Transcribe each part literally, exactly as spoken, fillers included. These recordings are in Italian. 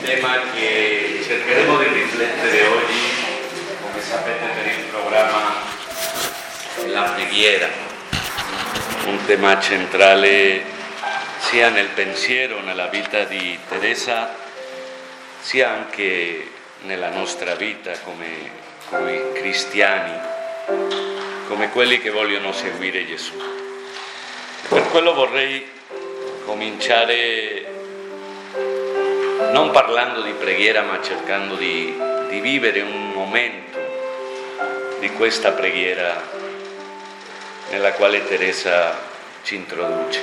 tema che cercheremo di riflettere oggi, come sapete, per il programma della preghiera, un tema centrale sia nel pensiero, nella vita di Teresa, sia anche nella nostra vita come, come cristiani, come quelli che vogliono seguire Gesù. Per quello vorrei cominciare non parlando di preghiera, ma cercando di, di vivere un momento di questa preghiera nella quale Teresa ci introduce.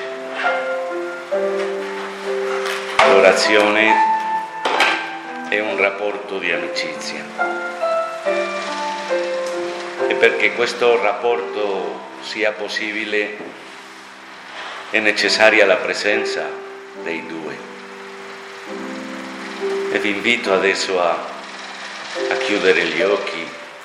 L'orazione è un rapporto di amicizia e perché questo rapporto sia possibile è necessaria la presenza dei due. E vi invito adesso a, a chiudere gli occhi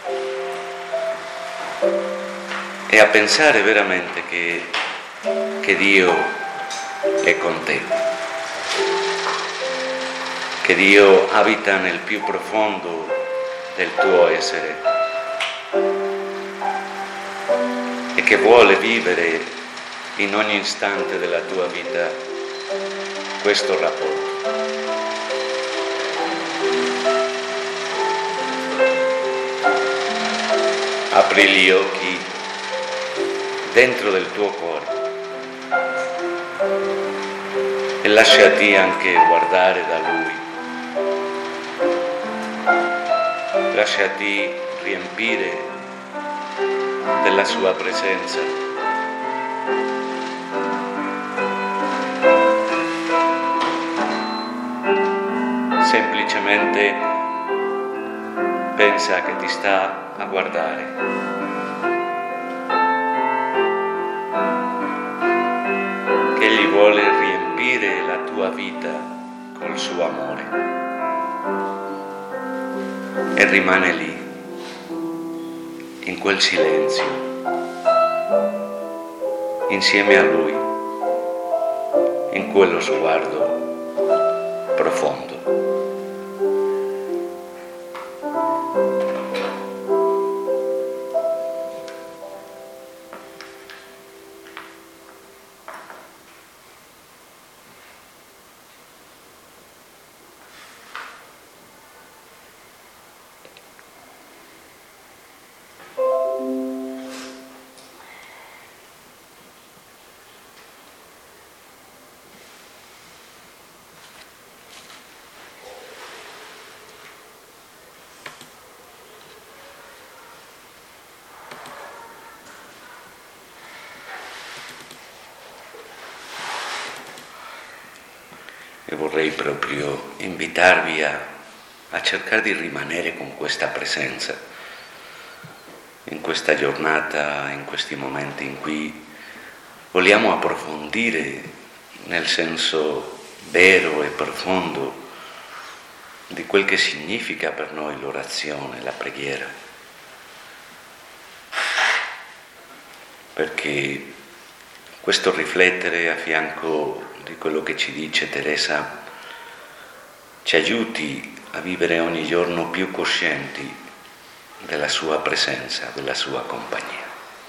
e a pensare veramente che, che Dio è con te, che Dio abita nel più profondo del tuo essere e che vuole vivere in ogni istante della tua vita questo rapporto. Apri gli occhi dentro del tuo cuore e lasciati anche guardare da Lui. Lasciati riempire della sua presenza. Semplicemente pensa che ti sta a guardare. Che Egli vuole riempire la tua vita col suo amore. E rimane lì, in quel silenzio, insieme a Lui, in quello sguardo profondo. E vorrei proprio invitarvi a, a cercare di rimanere con questa presenza in questa giornata, in questi momenti in cui vogliamo approfondire nel senso vero e profondo di quel che significa per noi l'orazione, la preghiera. Perché questo riflettere a fianco di quello che ci dice Teresa ci aiuti a vivere ogni giorno più coscienti della sua presenza, della sua compagnia.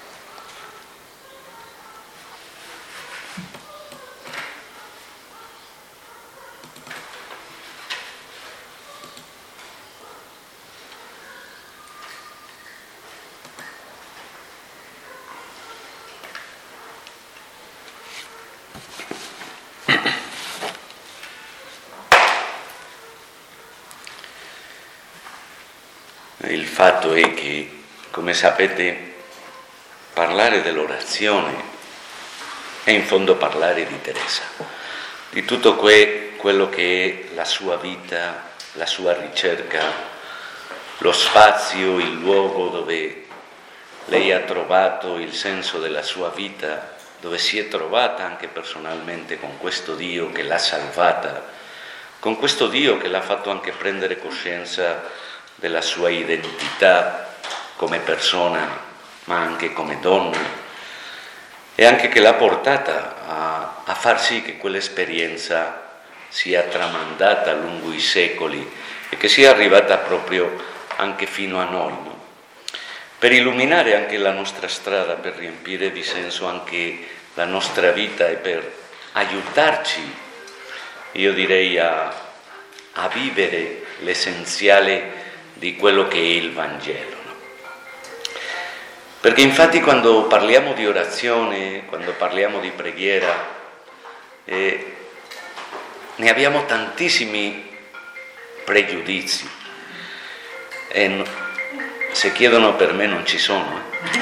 Il fatto è che, come sapete, parlare dell'orazione è in fondo parlare di Teresa, di tutto que- quello che è la sua vita, la sua ricerca, lo spazio, il luogo dove lei ha trovato il senso della sua vita, dove si è trovata anche personalmente con questo Dio che l'ha salvata, con questo Dio che l'ha fatto anche prendere coscienza della sua identità come persona, ma anche come donna, e anche che l'ha portata a, a far sì che quell'esperienza sia tramandata lungo i secoli e che sia arrivata proprio anche fino a noi, no? Per illuminare anche la nostra strada, per riempire di senso anche la nostra vita e per aiutarci, io direi, a, a vivere l'essenziale di quello che è il Vangelo. No? Perché infatti quando parliamo di orazione, quando parliamo di preghiera, eh, ne abbiamo tantissimi pregiudizi e no, se chiedono per me non ci sono. Eh.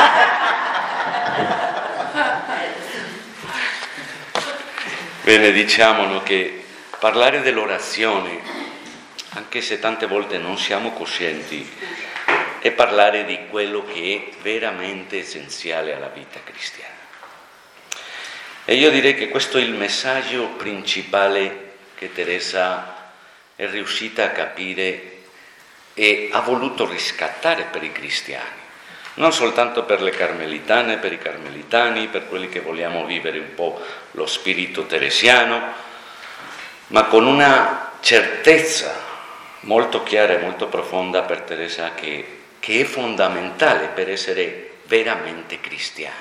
Bene, diciamo che parlare dell'orazione, anche se tante volte non siamo coscienti, è parlare di quello che è veramente essenziale alla vita cristiana. E io direi che questo è il messaggio principale che Teresa è riuscita a capire e ha voluto riscattare per i cristiani, non soltanto per le carmelitane, per i carmelitani, per quelli che vogliamo vivere un po' lo spirito teresiano, ma con una certezza molto chiara e molto profonda per Teresa che, che è fondamentale per essere veramente cristiani.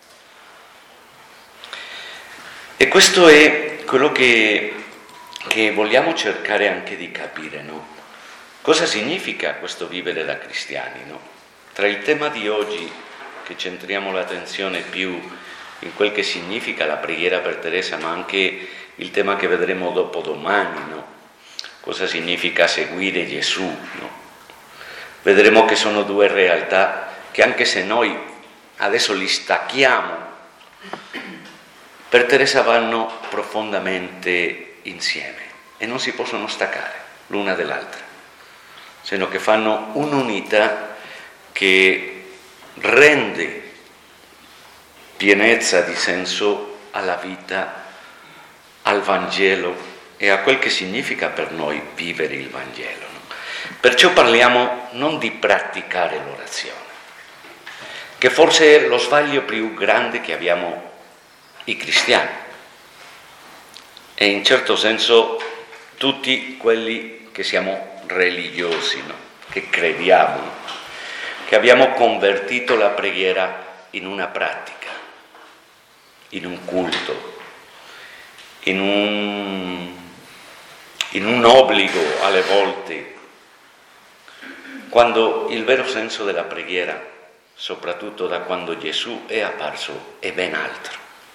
E questo è quello che, che vogliamo cercare anche di capire, no? Cosa significa questo vivere da cristiani, no? Tra il tema di oggi, che centriamo l'attenzione più in quel che significa la preghiera per Teresa, ma anche il tema che vedremo dopo domani, no? Cosa significa seguire Gesù, no? Vedremo che sono due realtà che anche se noi adesso li stacchiamo, per Teresa vanno profondamente insieme e non si possono staccare l'una dall'altra, sino che fanno un'unità che rende pienezza di senso alla vita, al Vangelo e a quel che significa per noi vivere il Vangelo. No? Perciò parliamo non di praticare l'orazione, che forse è lo sbaglio più grande che abbiamo i cristiani e in certo senso tutti quelli che siamo religiosi, no? Che crediamo, no? Che abbiamo convertito la preghiera in una pratica, in un culto, in un, in un obbligo alle volte, quando il vero senso della preghiera, soprattutto da quando Gesù è apparso, è ben altro.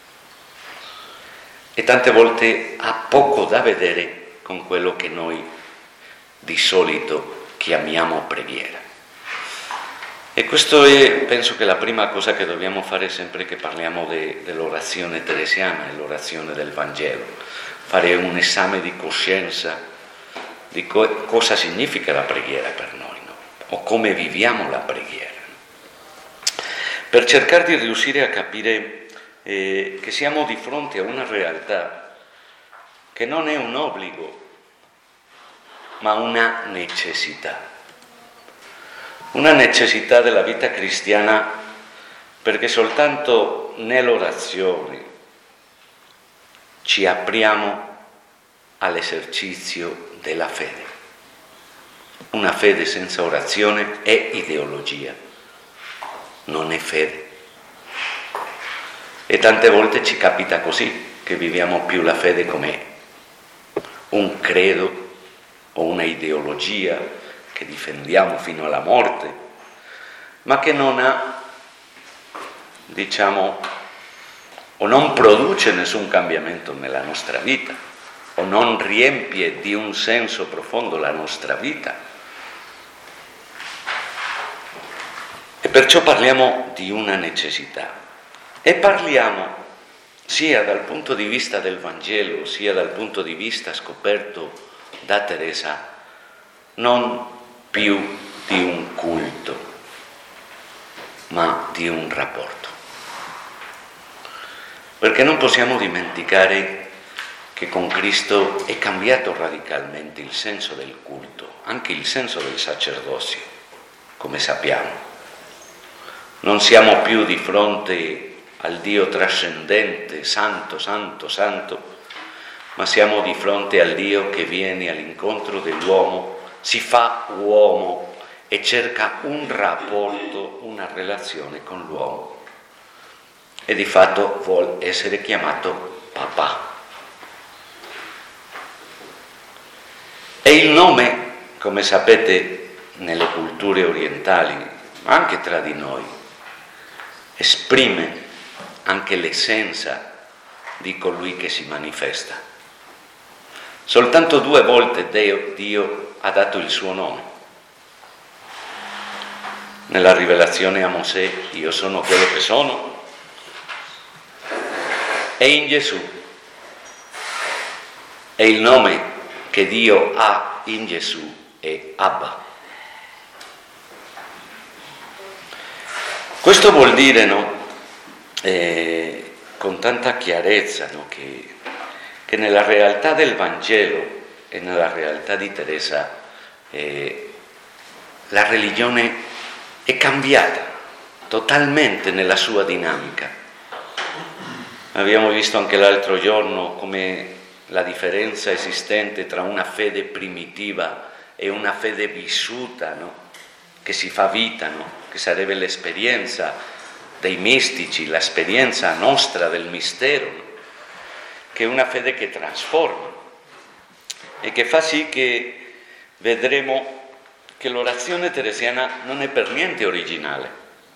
E tante volte ha poco da vedere con quello che noi di solito chiamiamo preghiera. E questo è, penso che la prima cosa che dobbiamo fare sempre che parliamo de, dell'orazione teresiana e l'orazione del Vangelo, fare un esame di coscienza di co- cosa significa la preghiera per noi, no? O come viviamo la preghiera, per cercare di riuscire a capire Eh, che siamo di fronte a una realtà che non è un obbligo, ma una necessità. Una necessità della vita cristiana, perché soltanto nell'orazione ci apriamo all'esercizio della fede. Una fede senza orazione è ideologia, non è fede. E tante volte ci capita così, che viviamo più la fede come un credo o una ideologia che difendiamo fino alla morte, ma che non ha, diciamo, o non produce nessun cambiamento nella nostra vita, o non riempie di un senso profondo la nostra vita. E perciò parliamo di una necessità. E parliamo sia dal punto di vista del Vangelo, sia dal punto di vista scoperto da Teresa, non più di un culto, ma di un rapporto. Perché non possiamo dimenticare che con Cristo è cambiato radicalmente il senso del culto, anche il senso del sacerdozio, come sappiamo. Non siamo più di fronte al Dio trascendente, santo, santo, santo, ma siamo di fronte al Dio che viene all'incontro dell'uomo, si fa uomo e cerca un rapporto, una relazione con l'uomo. E di fatto vuol essere chiamato papà. E il nome, come sapete, nelle culture orientali, ma anche tra di noi, esprime anche l'essenza di colui che si manifesta. Soltanto due volte Dio, Dio ha dato il suo nome. Nella rivelazione a Mosè, io sono quello che sono, e in Gesù. E il nome che Dio ha in Gesù è Abba. Questo vuol dire, no, eh, con tanta chiarezza, no, che, che nella realtà del Vangelo e nella realtà di Teresa eh, la religione è cambiata totalmente nella sua dinamica. Abbiamo visto anche l'altro giorno come la differenza esistente tra una fede primitiva e una fede vissuta, no? Che si fa vita, no? Che sarebbe l'esperienza dei mistici, l'esperienza nostra del mistero, no? Che è una fede che trasforma e che fa sì che vedremo che l'orazione teresiana non è per niente originale,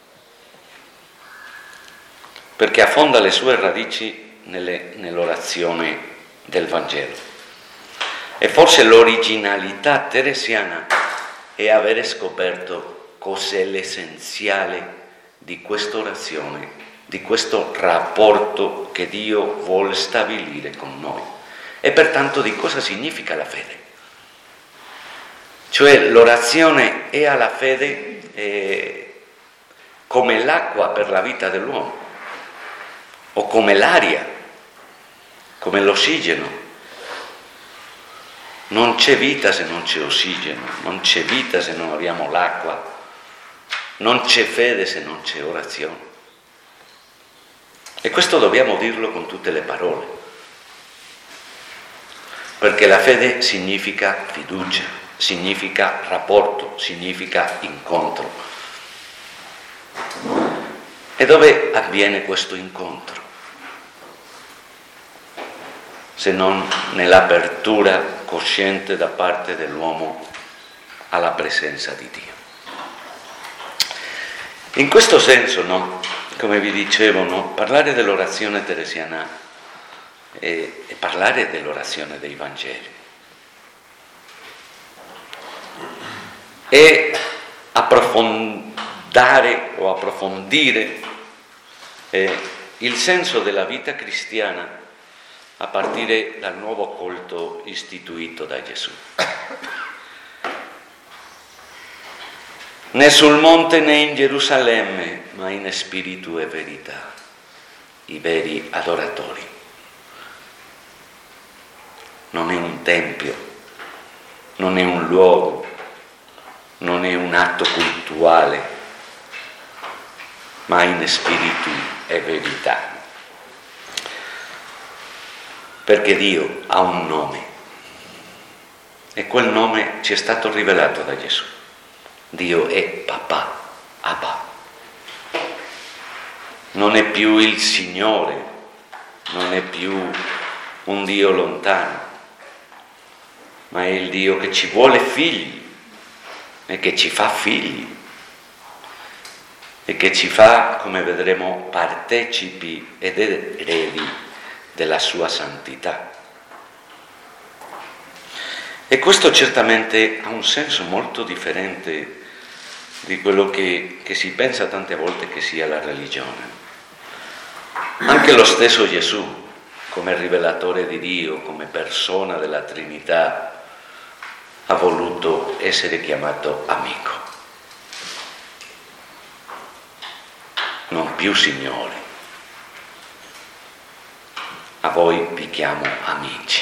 perché affonda le sue radici nelle, nell'orazione del Vangelo. E forse l'originalità teresiana è avere scoperto cos'è l'essenziale di questa orazione, di questo rapporto che Dio vuole stabilire con noi, e pertanto di cosa significa la fede. Cioè l'orazione è alla fede eh, come l'acqua per la vita dell'uomo, o come l'aria, come l'ossigeno. Non c'è vita se non c'è ossigeno, non c'è vita se non abbiamo l'acqua, non c'è fede se non c'è orazione. E questo dobbiamo dirlo con tutte le parole, perché la fede significa fiducia, significa rapporto, significa incontro. E dove avviene questo incontro? Se non nell'apertura cosciente da parte dell'uomo alla presenza di Dio. In questo senso, no, come vi dicevo, no, parlare dell'orazione teresiana è, è parlare dell'orazione dei Vangeli. E approfondare o approfondire eh, il senso della vita cristiana a partire dal nuovo culto istituito da Gesù. Né sul monte né in Gerusalemme, ma in spirito e verità, i veri adoratori. Non è un tempio, non è un luogo, non è un atto cultuale, ma in spirito e verità. Perché Dio ha un nome e quel nome ci è stato rivelato da Gesù. Dio è papà, Abba. Non è più il Signore, non è più un Dio lontano, ma è il Dio che ci vuole figli e che ci fa figli e che ci fa, come vedremo, partecipi ed eredi della sua santità. E questo certamente ha un senso molto differente di quello che, che si pensa tante volte che sia la religione. Anche lo stesso Gesù, come rivelatore di Dio, come persona della Trinità, ha voluto essere chiamato amico, non più Signore. A voi vi chiamo amici.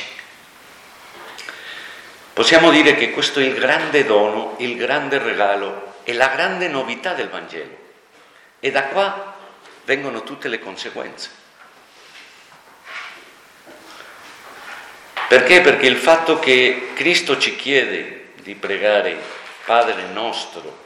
Possiamo dire che questo è il grande dono, il grande regalo e la grande novità del Vangelo. E da qua vengono tutte le conseguenze. Perché? Perché il fatto che Cristo ci chiede di pregare Padre nostro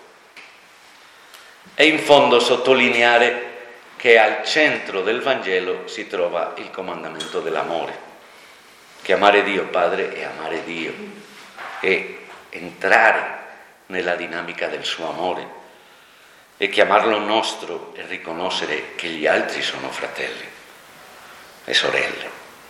è in fondo sottolineare che al centro del Vangelo si trova il comandamento dell'amore. Che amare Dio Padre è amare Dio, è entrare nella dinamica del suo amore, e chiamarlo nostro è riconoscere che gli altri sono fratelli e sorelle.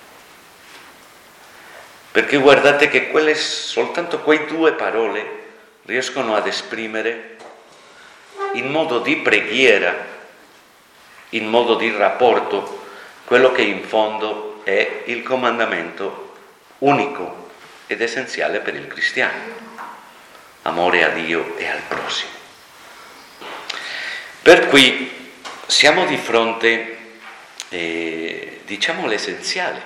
Perché guardate che quelle, soltanto quei due parole riescono ad esprimere in modo di preghiera, in modo di rapporto, quello che in fondo è il comandamento unico ed essenziale per il cristiano: amore a Dio e al prossimo. Per cui siamo di fronte, eh, diciamo, all'essenziale.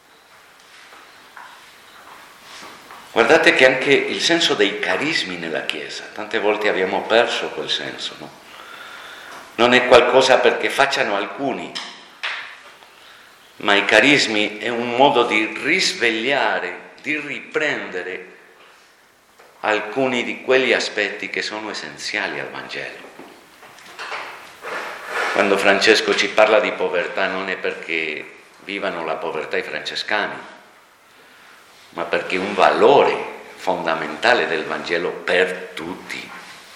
Guardate che anche il senso dei carismi nella Chiesa, tante volte abbiamo perso quel senso, no? Non è qualcosa perché facciano alcuni, ma i carismi è un modo di risvegliare, di riprendere alcuni di quegli aspetti che sono essenziali al Vangelo. Quando Francesco ci parla di povertà non è perché vivano la povertà i francescani, ma perché è un valore fondamentale del Vangelo per tutti.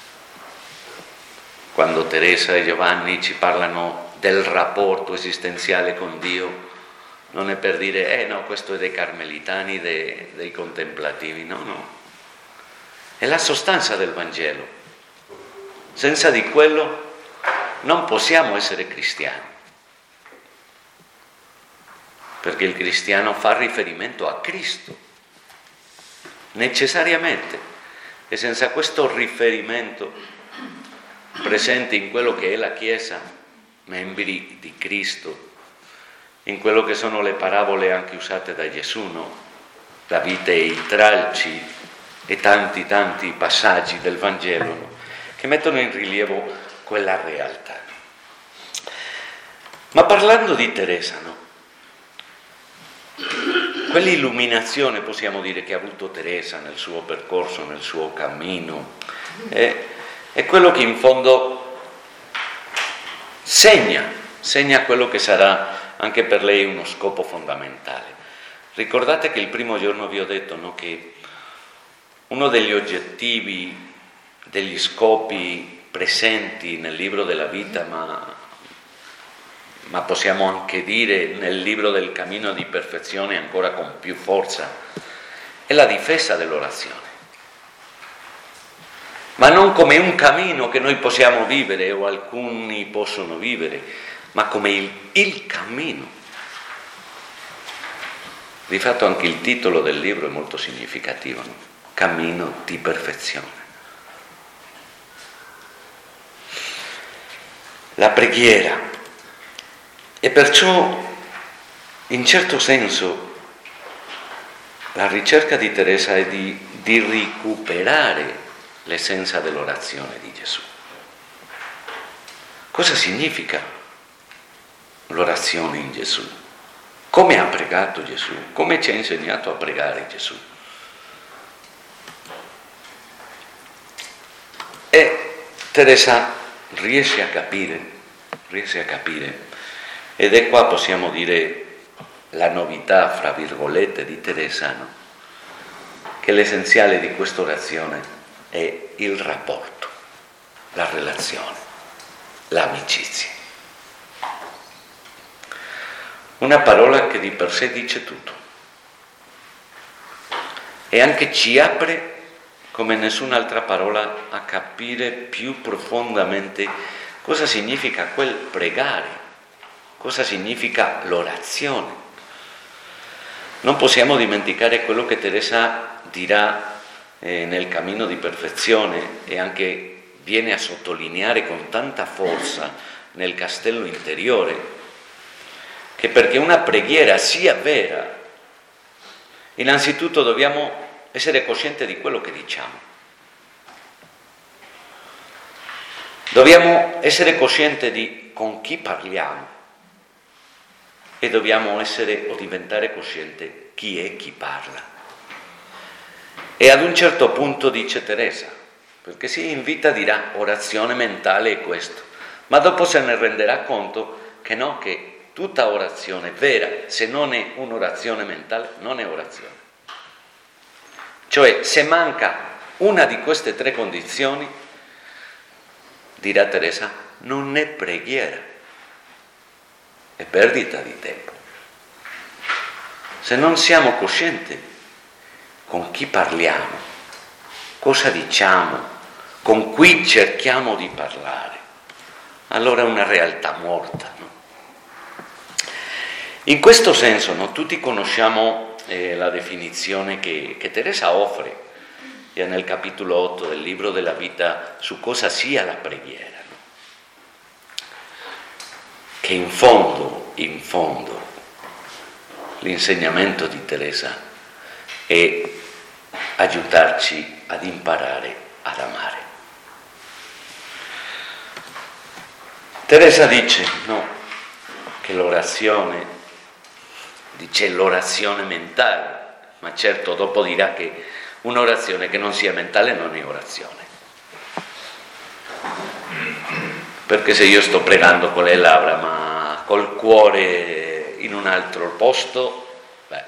Quando Teresa e Giovanni ci parlano del rapporto esistenziale con Dio, non è per dire, eh no, questo è dei carmelitani, dei, dei contemplativi, no, no. È la sostanza del Vangelo. Senza di quello non possiamo essere cristiani. Perché il cristiano fa riferimento a Cristo, necessariamente, e senza questo riferimento presente in quello che è la Chiesa, membri di Cristo, in quello che sono le parabole anche usate da Gesù, no? La vite e i tralci e tanti tanti passaggi del Vangelo, no? Che mettono in rilievo quella realtà. Ma parlando di Teresa, no? Quell'illuminazione, possiamo dire, che ha avuto Teresa nel suo percorso, nel suo cammino, è, è quello che in fondo segna, segna quello che sarà anche per lei uno scopo fondamentale. Ricordate che il primo giorno vi ho detto, no, che uno degli oggettivi, degli scopi presenti nel libro della vita, ma ma possiamo anche dire nel libro del cammino di perfezione ancora con più forza, è la difesa dell'orazione. Ma non come un cammino che noi possiamo vivere o alcuni possono vivere, ma come il, il cammino. Di fatto anche il titolo del libro è molto significativo, no? Cammino di perfezione. La preghiera. E perciò, in certo senso, la ricerca di Teresa è di, di recuperare l'essenza dell'orazione di Gesù. Cosa significa l'orazione in Gesù? Come ha pregato Gesù? Come ci ha insegnato a pregare Gesù? E Teresa riesce a capire, riesce a capire, ed è qua possiamo dire la novità, fra virgolette, di Teresa, no? Che l'essenziale di questa orazione è il rapporto, la relazione, l'amicizia. Una parola che di per sé dice tutto e anche ci apre come nessun'altra parola a capire più profondamente cosa significa quel pregare. Cosa significa l'orazione? Non possiamo dimenticare quello che Teresa dirà eh, nel cammino di perfezione e anche viene a sottolineare con tanta forza nel castello interiore, che perché una preghiera sia vera, innanzitutto dobbiamo essere coscienti di quello che diciamo. Dobbiamo essere coscienti di con chi parliamo. E dobbiamo essere o diventare coscienti chi è chi parla. E ad un certo punto dice Teresa, perché si invita dirà orazione mentale è questo, ma dopo se ne renderà conto che no, che tutta orazione vera, se non è un'orazione mentale, non è orazione. Cioè, se manca una di queste tre condizioni, dirà Teresa, non è preghiera, è perdita di tempo. Se non siamo coscienti con chi parliamo, cosa diciamo, con cui cerchiamo di parlare, allora è una realtà morta, no? In questo senso, no, tutti conosciamo eh, la definizione che, che Teresa offre e nel capitolo otto del libro della vita su cosa sia la preghiera, no? Che in fondo, in fondo, l'insegnamento di Teresa è aiutarci ad imparare ad amare. Teresa dice, no, che l'orazione, dice l'orazione mentale, ma certo dopo dirà che un'orazione che non sia mentale non è orazione. Perché se io sto pregando con le labbra ma col cuore in un altro posto, beh,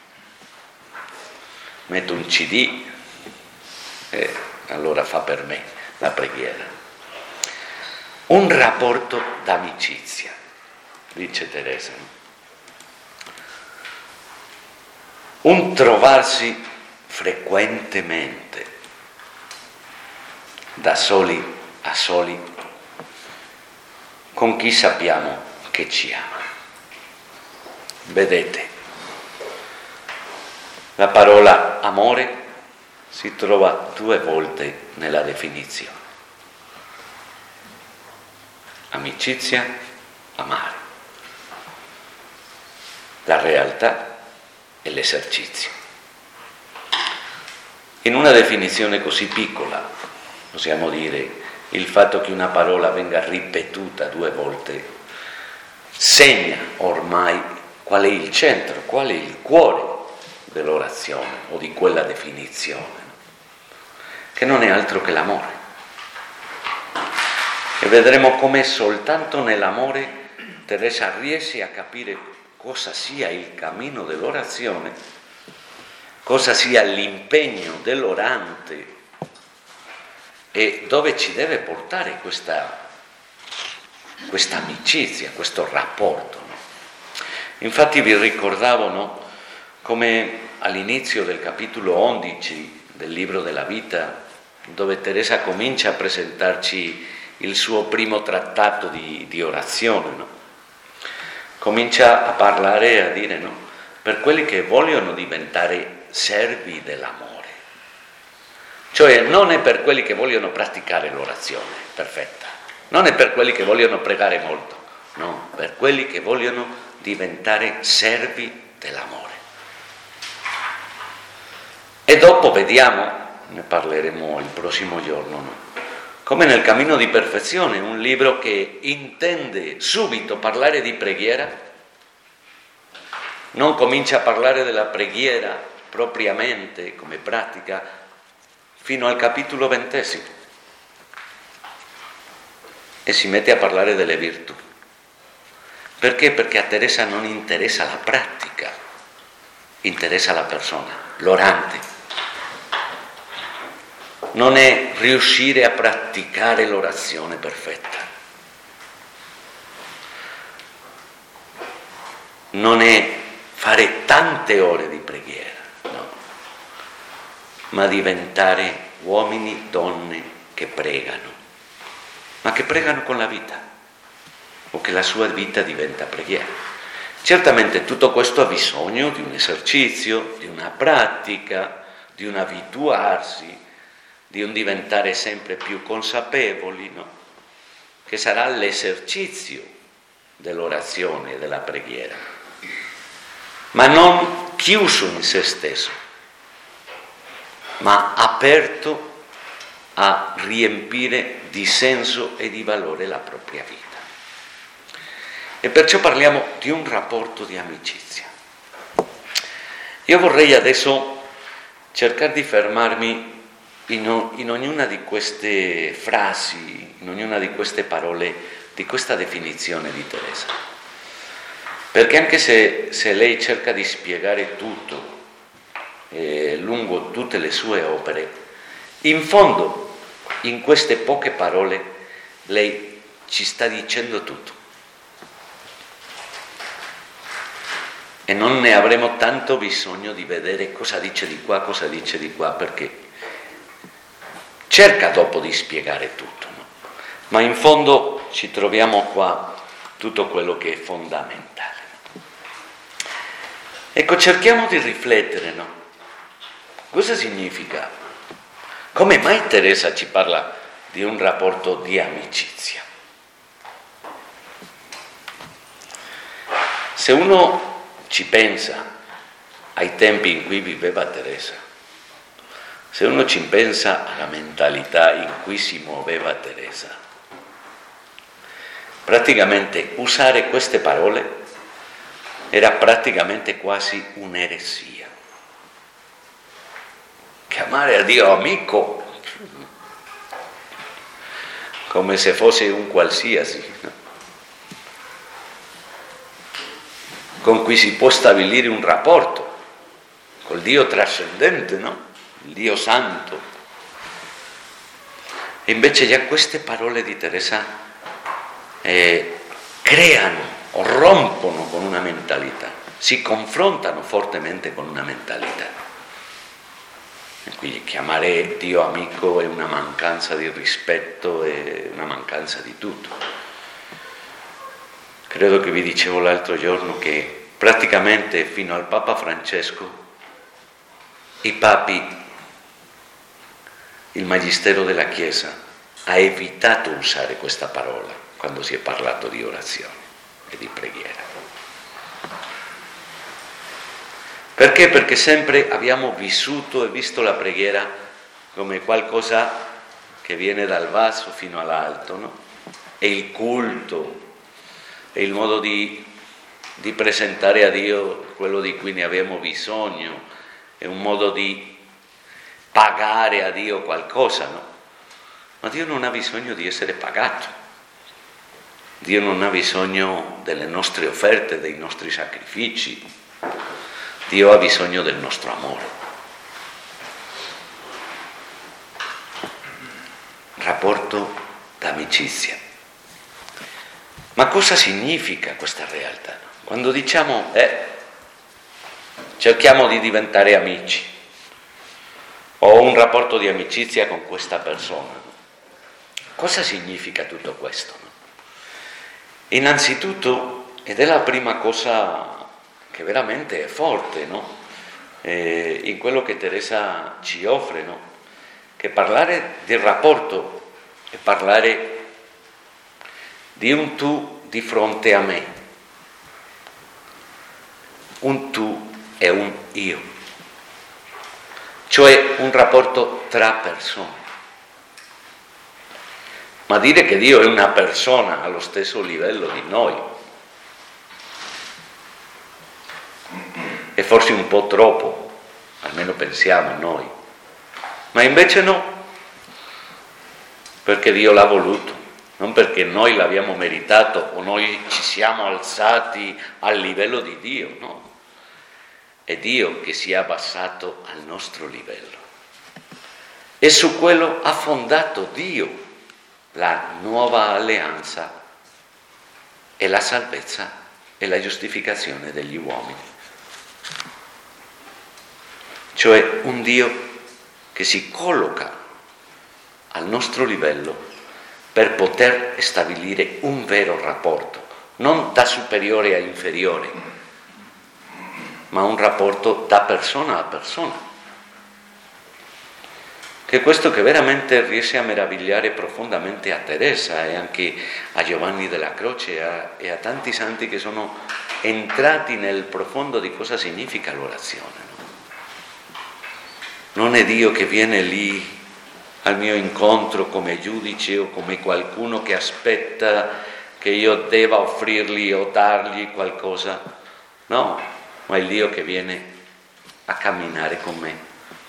metto un C D e allora fa per me la preghiera. Un rapporto d'amicizia, dice Teresa. Un trovarsi frequentemente, da soli a soli, con chi sappiamo che ci ama. Vedete, la parola amore si trova due volte nella definizione. Amicizia, amare. La realtà e l'esercizio. In una definizione così piccola, possiamo dire, il fatto che una parola venga ripetuta due volte segna ormai qual è il centro, qual è il cuore dell'orazione o di quella definizione, che non è altro che l'amore. E vedremo come soltanto nell'amore Teresa riesce a capire cosa sia il cammino dell'orazione, cosa sia l'impegno dell'orante e dove ci deve portare questa, questa amicizia, questo rapporto. No? Infatti vi ricordavo, no, come all'inizio del capitolo undici del libro della vita, dove Teresa comincia a presentarci il suo primo trattato di, di orazione, no? Comincia a parlare e a dire, no, per quelli che vogliono diventare servi dell'amore, cioè non è per quelli che vogliono praticare l'orazione perfetta, non è per quelli che vogliono pregare molto, no, per quelli che vogliono diventare servi dell'amore. E dopo vediamo, ne parleremo il prossimo giorno, no? Come nel Cammino di Perfezione, un libro che intende subito parlare di preghiera, non comincia a parlare della preghiera propriamente come pratica fino al capitolo ventesimo e si mette a parlare delle virtù. Perché? Perché a Teresa non interessa la pratica, interessa la persona, l'orante. Non è riuscire a praticare l'orazione perfetta, non è fare tante ore di preghiera, no, ma diventare uomini, donne che pregano, ma che pregano con la vita, o che la sua vita diventa preghiera. Certamente tutto questo ha bisogno di un esercizio, di una pratica, di un abituarsi, di un diventare sempre più consapevoli, no? Che sarà l'esercizio dell'orazione e della preghiera, ma non chiuso in se stesso, ma aperto a riempire di senso e di valore la propria vita. E perciò parliamo di un rapporto di amicizia. Io vorrei adesso cercare di fermarmi in, in ognuna di queste frasi, in ognuna di queste parole, di questa definizione di Teresa. Perché anche se, se lei cerca di spiegare tutto eh, lungo tutte le sue opere, in fondo, in queste poche parole, lei ci sta dicendo tutto. E non ne avremo tanto bisogno di vedere cosa dice di qua, cosa dice di qua, perché cerca dopo di spiegare tutto, no? Ma in fondo ci troviamo qua tutto quello che è fondamentale. Ecco, cerchiamo di riflettere, no? Cosa significa? Come mai Teresa ci parla di un rapporto di amicizia? Se uno ci pensa ai tempi in cui viveva Teresa, se uno ci pensa alla mentalità in cui si muoveva Teresa, praticamente usare queste parole era praticamente quasi un'eresia. Chiamare a Dio amico come se fosse un qualsiasi, no? Con cui si può stabilire un rapporto col Dio trascendente, no? Il Dio santo. E invece già queste parole di Teresa eh, creano o rompono con una mentalità, si confrontano fortemente con una mentalità. E quindi chiamare Dio amico è una mancanza di rispetto, è una mancanza di tutto. Credo che vi dicevo l'altro giorno che praticamente fino al Papa Francesco i papi, il magistero della Chiesa ha evitato usare questa parola quando si è parlato di orazione e di preghiera. Perché? Perché sempre abbiamo vissuto e visto la preghiera come qualcosa che viene dal basso fino all'alto, no? È il culto, è il modo di, di presentare a Dio quello di cui ne abbiamo bisogno, è un modo di pagare a Dio qualcosa, no? Ma Dio non ha bisogno di essere pagato, Dio non ha bisogno delle nostre offerte, dei nostri sacrifici, Dio ha bisogno del nostro amore. Rapporto d'amicizia. Ma cosa significa questa realtà? Quando diciamo, eh, cerchiamo di diventare amici, ho un rapporto di amicizia con questa persona, cosa significa tutto questo? Innanzitutto, ed è la prima cosa che veramente è forte, no? Eh, in quello che Teresa ci offre, no? Che parlare del rapporto è parlare di un tu di fronte a me, un tu e un io, cioè un rapporto tra persone. Ma dire che Dio è una persona allo stesso livello di noi è forse un po' troppo, almeno pensiamo noi, ma invece no, perché Dio l'ha voluto. Non perché noi l'abbiamo meritato o noi ci siamo alzati al livello di Dio, no. È Dio che si è abbassato al nostro livello. E su quello ha fondato Dio la nuova alleanza e la salvezza e la giustificazione degli uomini. Cioè un Dio che si colloca al nostro livello per poter stabilire un vero rapporto, non da superiore a inferiore, ma un rapporto da persona a persona. Che è questo che veramente riesce a meravigliare profondamente a Teresa e anche a Giovanni della Croce e a, e a tanti santi che sono entrati nel profondo di cosa significa l'orazione, no? Non è Dio che viene lì al mio incontro come giudice o come qualcuno che aspetta che io debba offrirgli o dargli qualcosa, no, ma è il Dio che viene a camminare con me.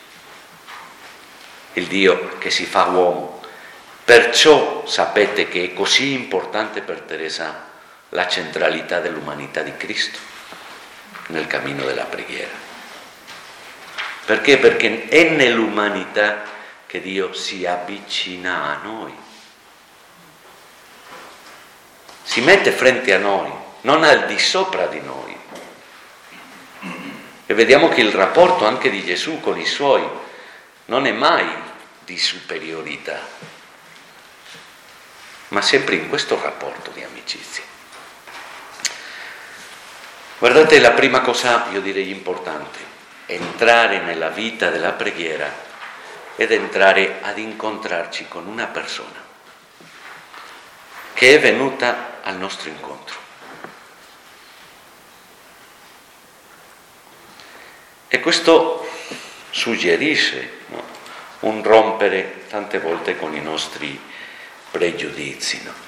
Il Dio che si fa uomo. Perciò sapete che è così importante per Teresa la centralità dell'umanità di Cristo nel cammino della preghiera. Perché? Perché è nell'umanità che Dio si avvicina a noi. Si mette frente a noi, non al di sopra di noi. E vediamo che il rapporto anche di Gesù con i suoi non è mai di superiorità, ma sempre in questo rapporto di amicizia. Guardate, la prima cosa, io direi importante, entrare nella vita della preghiera ed entrare ad incontrarci con una persona che è venuta al nostro incontro. E questo suggerisce, no, un rompere tante volte con i nostri pregiudizi. No?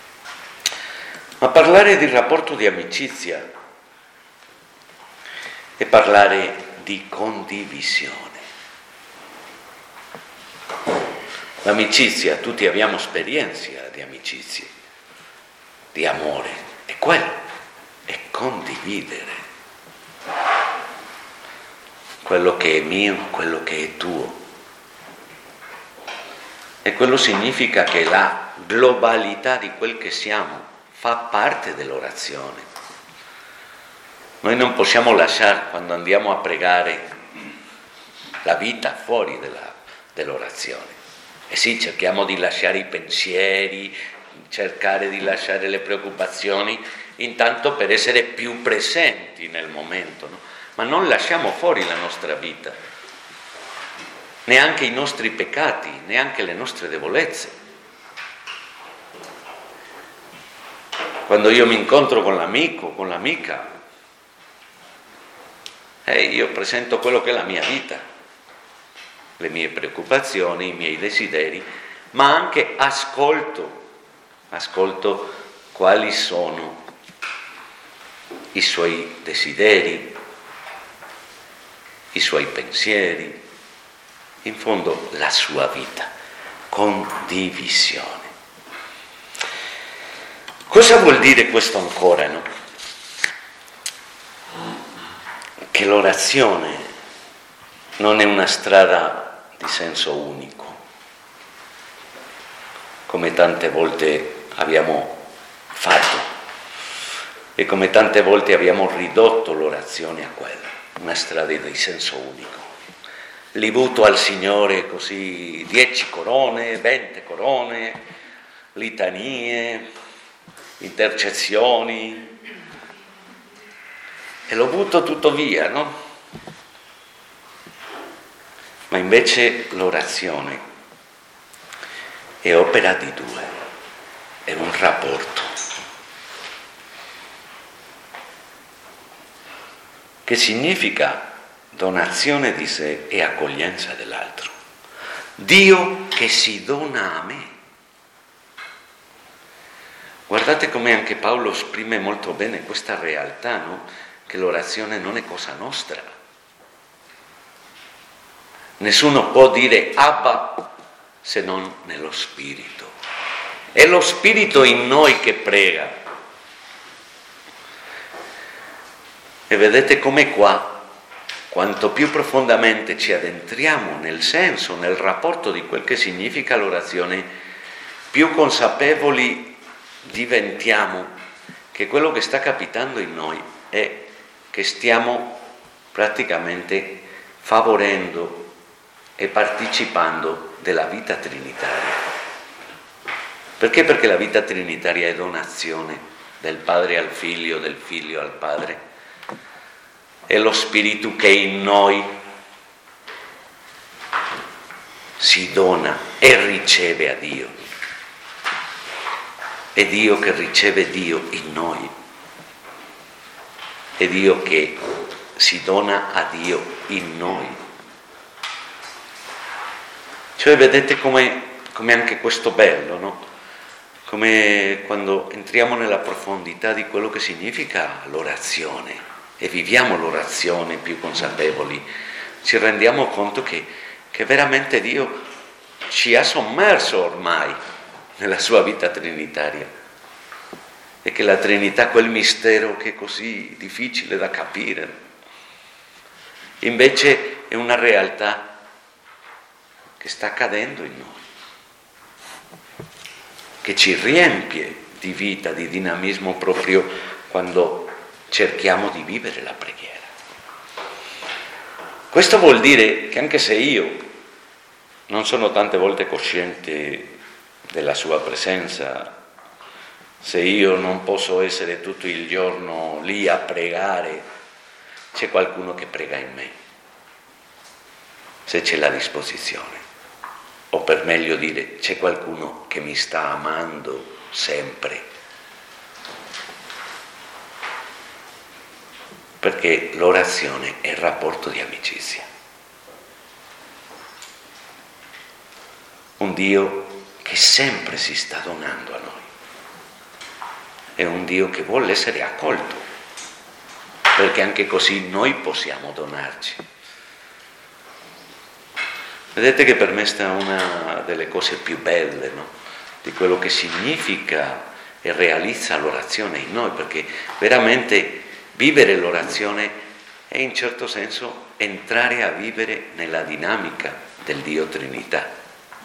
Ma parlare di rapporto di amicizia è parlare di condivisione. L'amicizia, tutti abbiamo esperienza di amicizia, di amore, è quello, è condividere quello che è mio, quello che è tuo. E quello significa che la globalità di quel che siamo fa parte dell'orazione. Noi non possiamo lasciare, quando andiamo a pregare, la vita fuori della, dell'orazione. E sì, cerchiamo di lasciare i pensieri, cercare di lasciare le preoccupazioni, intanto per essere più presenti nel momento, no? Ma non lasciamo fuori la nostra vita, neanche i nostri peccati, neanche le nostre debolezze. Quando io mi incontro con l'amico, con l'amica, eh, io presento quello che è la mia vita, le mie preoccupazioni, i miei desideri, ma anche ascolto, ascolto quali sono i suoi desideri, i suoi pensieri, in fondo la sua vita, condivisione. Cosa vuol dire questo ancora, no? Che l'orazione non è una strada di senso unico, come tante volte abbiamo fatto e come tante volte abbiamo ridotto l'orazione a quella. Una strada di senso unico. Li butto al Signore così dieci corone, venti corone, litanie, intercessioni, e lo butto tutto via, no? Ma invece l'orazione è opera di due, è un rapporto. Che significa donazione di sé e accoglienza dell'altro. Dio che si dona a me. Guardate come anche Paolo esprime molto bene questa realtà, no? Che l'orazione non è cosa nostra. Nessuno può dire Abba se non nello Spirito. È lo Spirito in noi che prega. E vedete come qua, quanto più profondamente ci addentriamo nel senso, nel rapporto di quel che significa l'orazione, più consapevoli diventiamo che quello che sta capitando in noi è che stiamo praticamente favorendo e partecipando della vita trinitaria. Perché? Perché la vita trinitaria è donazione del Padre al Figlio, del Figlio al Padre. È lo Spirito che in noi si dona e riceve a Dio. È Dio che riceve Dio in noi. È Dio che si dona a Dio in noi. Cioè vedete come, come anche questo bello, no? Come quando entriamo nella profondità di quello che significa l'orazione. e viviamo l'orazione più consapevoli, ci rendiamo conto che, che veramente Dio ci ha sommerso ormai nella sua vita trinitaria e che la Trinità, quel mistero che è così difficile da capire, invece è una realtà che sta accadendo in noi, che ci riempie di vita, di dinamismo proprio quando cerchiamo di vivere la preghiera. Questo vuol dire che anche se io non sono tante volte cosciente della sua presenza, se io non posso essere tutto il giorno lì a pregare, c'è qualcuno che prega in me, se c'è la disposizione, o per meglio dire, c'è qualcuno che mi sta amando sempre, perché l'orazione è il rapporto di amicizia. Un Dio che sempre si sta donando a noi. È un Dio che vuole essere accolto, perché anche così noi possiamo donarci. Vedete che per me sta una delle cose più belle, no? Di quello che significa e realizza l'orazione in noi, perché veramente vivere l'orazione è in certo senso entrare a vivere nella dinamica del Dio Trinità.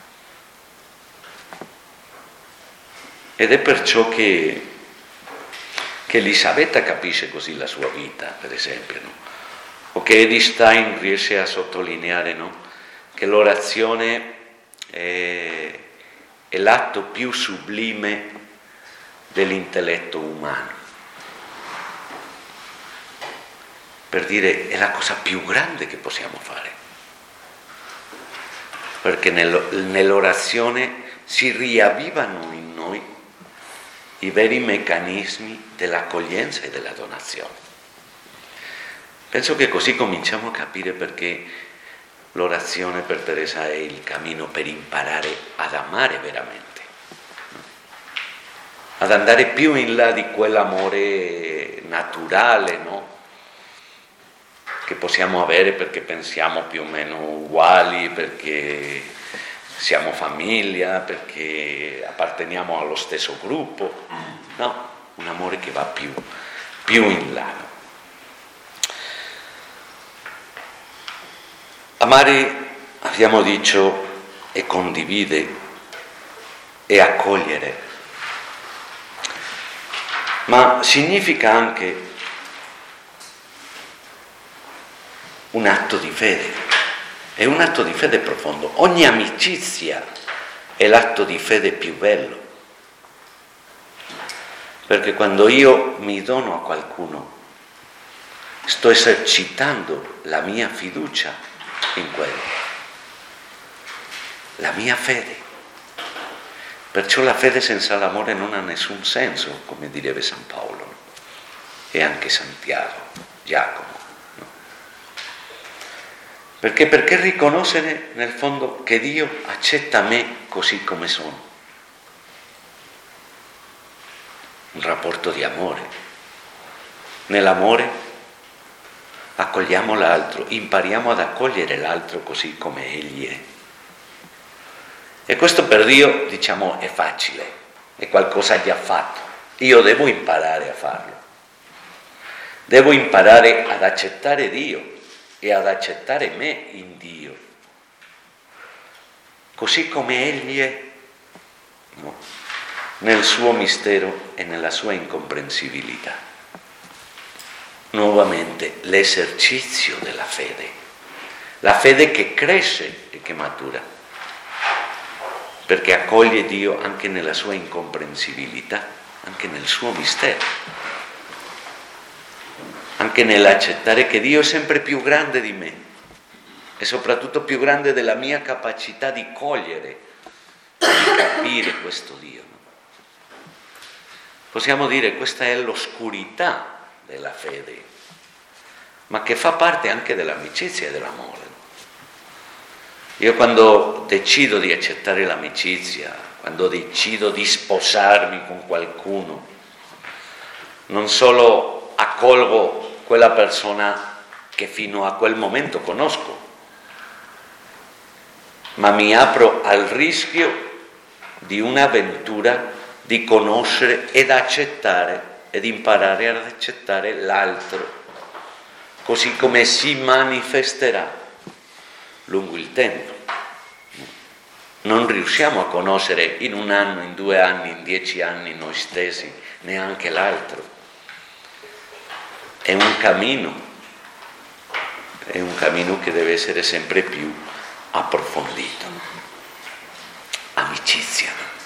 Ed è perciò che che Elisabetta capisce così la sua vita, per esempio, no? O che Edith Stein riesce a sottolineare, no? Che l'orazione è, è l'atto più sublime dell'intelletto umano. Per dire, è la cosa più grande che possiamo fare. Perché nell'orazione si riavvivano in noi i veri meccanismi dell'accoglienza e della donazione. Penso che così cominciamo a capire perché l'orazione per Teresa è il cammino per imparare ad amare veramente, ad andare più in là di quell'amore naturale, no? Che possiamo avere perché pensiamo più o meno uguali, perché siamo famiglia, perché apparteniamo allo stesso gruppo. No, un amore che va più, più in là. Amare, abbiamo detto, è condivide e accogliere, ma significa anche un atto di fede. È un atto di fede profondo. Ogni amicizia è l'atto di fede più bello. Perché quando io mi dono a qualcuno, sto esercitando la mia fiducia in quello, la mia fede. Perciò la fede senza l'amore non ha nessun senso, come direbbe San Paolo, e anche Santiago, Giacomo. Perché? Perché riconoscere nel fondo che Dio accetta me così come sono. Un rapporto di amore. Nell'amore accogliamo l'altro, impariamo ad accogliere l'altro così come egli è. E questo per Dio, diciamo, è facile, è qualcosa già fatto. Io devo imparare a farlo. Devo imparare ad accettare Dio e ad accettare me in Dio, così come Egli è, no? Nel suo mistero e nella sua incomprensibilità. Nuovamente l'esercizio della fede, la fede che cresce e che matura, perché accoglie Dio anche nella sua incomprensibilità, anche nel suo mistero. Anche nell'accettare che Dio è sempre più grande di me e soprattutto più grande della mia capacità di cogliere, di capire questo Dio. No? Possiamo dire che questa è l'oscurità della fede, ma che fa parte anche dell'amicizia e dell'amore. No? Io quando decido di accettare l'amicizia, quando decido di sposarmi con qualcuno, non solo accolgo quella persona che fino a quel momento conosco, ma mi apro al rischio di un'avventura di conoscere ed accettare ed imparare ad accettare l'altro, così come si manifesterà lungo il tempo. Non riusciamo a conoscere in un anno, in due anni, in dieci anni noi stessi, neanche l'altro. È un cammino, è un cammino che deve essere sempre più approfondito. Amicizia,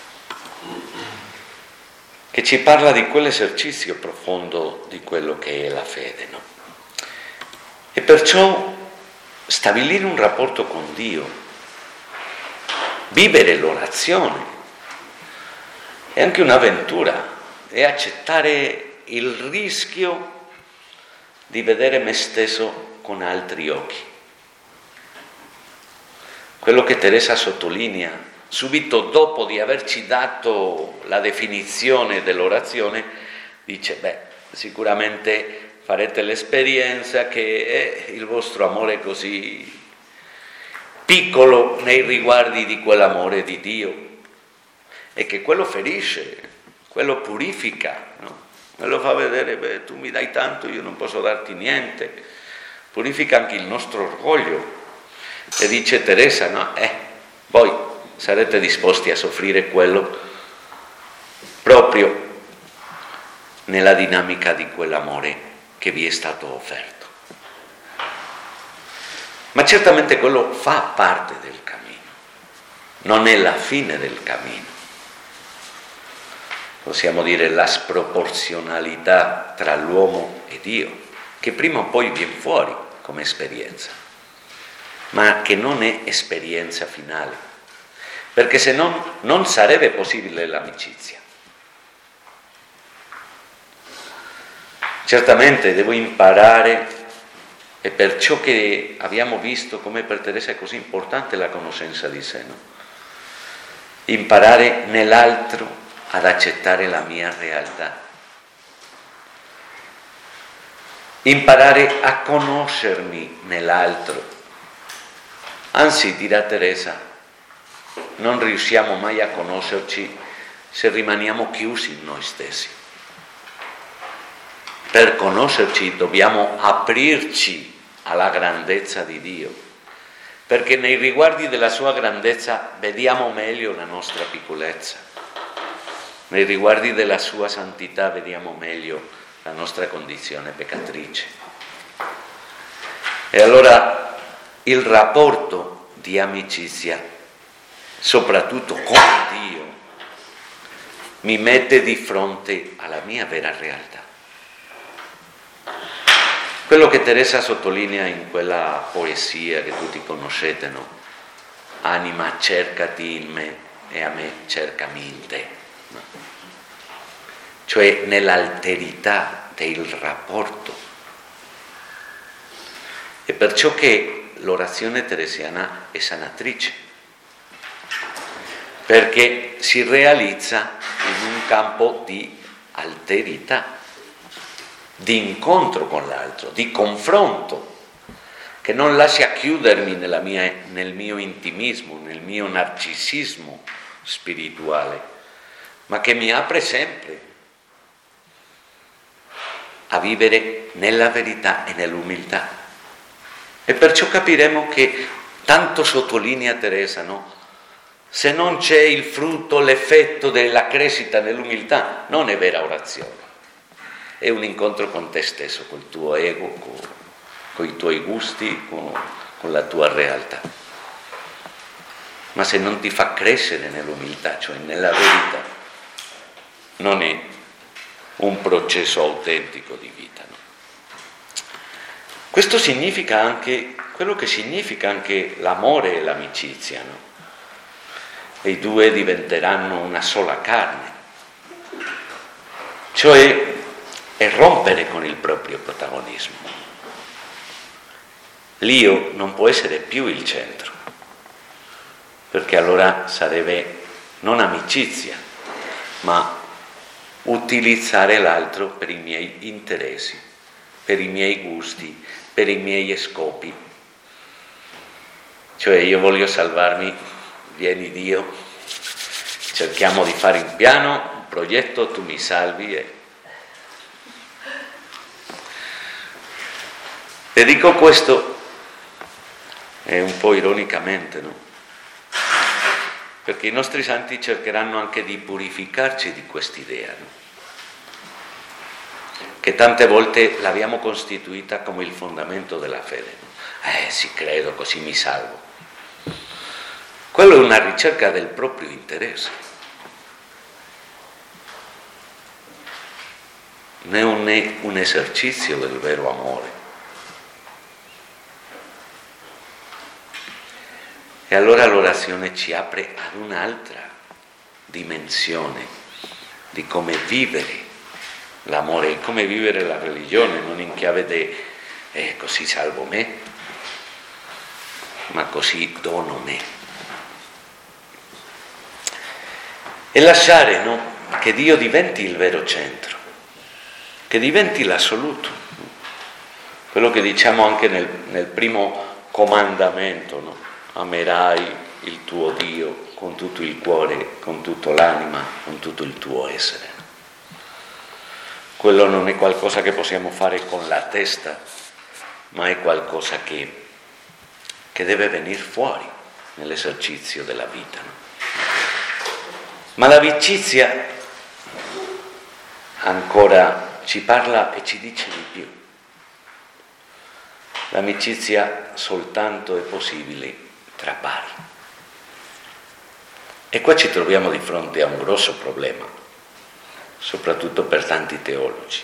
che ci parla di quell'esercizio profondo di quello che è la fede, no? E perciò stabilire un rapporto con Dio, vivere l'orazione, è anche un'avventura, è accettare il rischio di vedere me stesso con altri occhi. Quello che Teresa sottolinea subito dopo di averci dato la definizione dell'orazione, dice, beh, sicuramente farete l'esperienza che eh, il vostro amore è così piccolo nei riguardi di quell'amore di Dio, e che quello ferisce, quello purifica, no? Quello fa vedere, beh, tu mi dai tanto, io non posso darti niente. Purifica anche il nostro orgoglio. E dice Teresa, no? Eh, voi sarete disposti a soffrire quello proprio nella dinamica di quell'amore che vi è stato offerto. Ma certamente quello fa parte del cammino, non è la fine del cammino. Possiamo dire la sproporzionalità tra l'uomo e Dio, che prima o poi viene fuori come esperienza, ma che non è esperienza finale, perché se no non sarebbe possibile l'amicizia. Certamente devo imparare, e per ciò che abbiamo visto come per Teresa è così importante la conoscenza di sé, no? Imparare nell'altro ad accettare la mia realtà, imparare a conoscermi nell'altro. Anzi, dirà Teresa, non riusciamo mai a conoscerci se rimaniamo chiusi in noi stessi. Per conoscerci dobbiamo aprirci alla grandezza di Dio, perché nei riguardi della sua grandezza vediamo meglio la nostra piccolezza, nei riguardi della sua santità vediamo meglio la nostra condizione peccatrice. E allora il rapporto di amicizia, soprattutto con Dio, mi mette di fronte alla mia vera realtà. Quello che Teresa sottolinea in quella poesia che tutti conoscete, no? Anima, cercati in me e a me cercami in te. No? Cioè nell'alterità del rapporto. E perciò che l'orazione teresiana è sanatrice, perché si realizza in un campo di alterità, di incontro con l'altro, di confronto, che non lascia chiudermi nella mia, nel mio intimismo, nel mio narcisismo spirituale, ma che mi apre sempre a vivere nella verità e nell'umiltà. E perciò capiremo che tanto sottolinea Teresa, no? Se non c'è il frutto, l'effetto della crescita nell'umiltà, non è vera orazione. È un incontro con te stesso, col tuo ego, con, con i tuoi gusti, con, con la tua realtà. Ma se non ti fa crescere nell'umiltà, cioè nella verità, non è un processo autentico di vita. No? Questo significa anche quello che significa anche l'amore e l'amicizia, no? E i due diventeranno una sola carne, cioè è rompere con il proprio protagonismo. L'io non può essere più il centro, perché allora sarebbe non amicizia, ma utilizzare l'altro per i miei interessi per i miei gusti, per i miei scopi. Cioè io voglio salvarmi, vieni Dio, cerchiamo di fare un piano, un progetto, tu mi salvi. E, e dico questo è un po' ironicamente, no? Perché i nostri santi cercheranno anche di purificarci di quest'idea, no? Che tante volte l'abbiamo costituita come il fondamento della fede. No? Eh sì, credo, così mi salvo. Quello è una ricerca del proprio interesse. Non è un esercizio del vero amore. E allora l'orazione ci apre ad un'altra dimensione di come vivere l'amore e come vivere la religione, non in chiave di eh, così salvo me, ma così dono me. E lasciare, no, che Dio diventi il vero centro, che diventi l'assoluto. Quello che diciamo anche nel, nel primo comandamento, no? Amerai il tuo Dio con tutto il cuore, con tutta l'anima, con tutto il tuo essere. Quello non è qualcosa che possiamo fare con la testa, ma è qualcosa che, che deve venire fuori nell'esercizio della vita. No? Ma l'amicizia ancora ci parla e ci dice di più. L'amicizia soltanto è possibile tra pari. E qua ci troviamo di fronte a un grosso problema, soprattutto per tanti teologi.